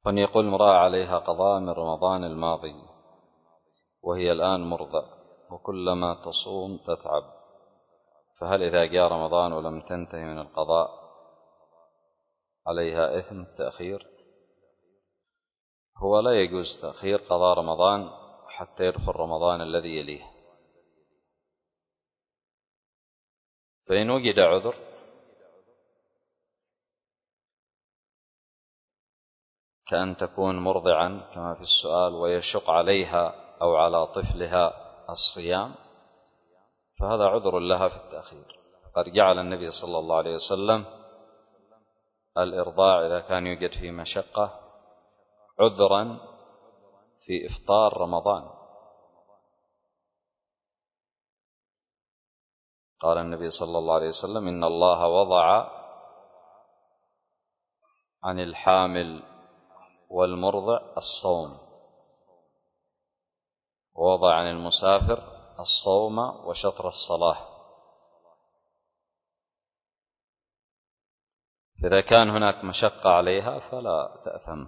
من يقول امرأة عليها قضاء من رمضان الماضي وهي الآن مرضع وكلما تصوم تتعب، فهل إذا جاء رمضان ولم تنتهي من القضاء عليها إثم التأخير؟ هو لا يجوز تأخير قضاء رمضان حتى يدخل رمضان الذي يليه، فإن وجد عذر كأن تكون مرضعا كما في السؤال ويشق عليها أو على طفلها الصيام، فهذا عذر لها في التأخير. قد جعل النبي صلى الله عليه وسلم الإرضاع إذا كان يوجد فيه مشقة عذرا في إفطار رمضان. قال النبي صلى الله عليه وسلم: إن الله وضع عن الحامل والمرضع الصوم، ووضع عن المسافر الصوم وشطر الصلاة. إذا كان هناك مشقة عليها فلا تأثم،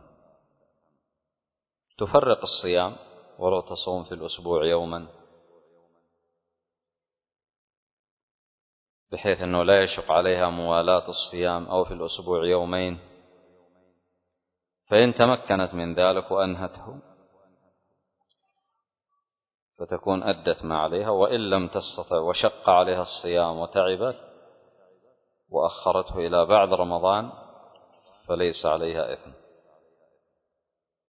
تفرق الصيام ولو تصوم في الأسبوع يوما، بحيث أنه لا يشق عليها موالاة الصيام، أو في الأسبوع يومين، فإن تمكنت من ذلك وأنهته فتكون أدت ما عليها، وإن لم تستطع وشق عليها الصيام وتعبت وأخرته إلى بعد رمضان فليس عليها إثم.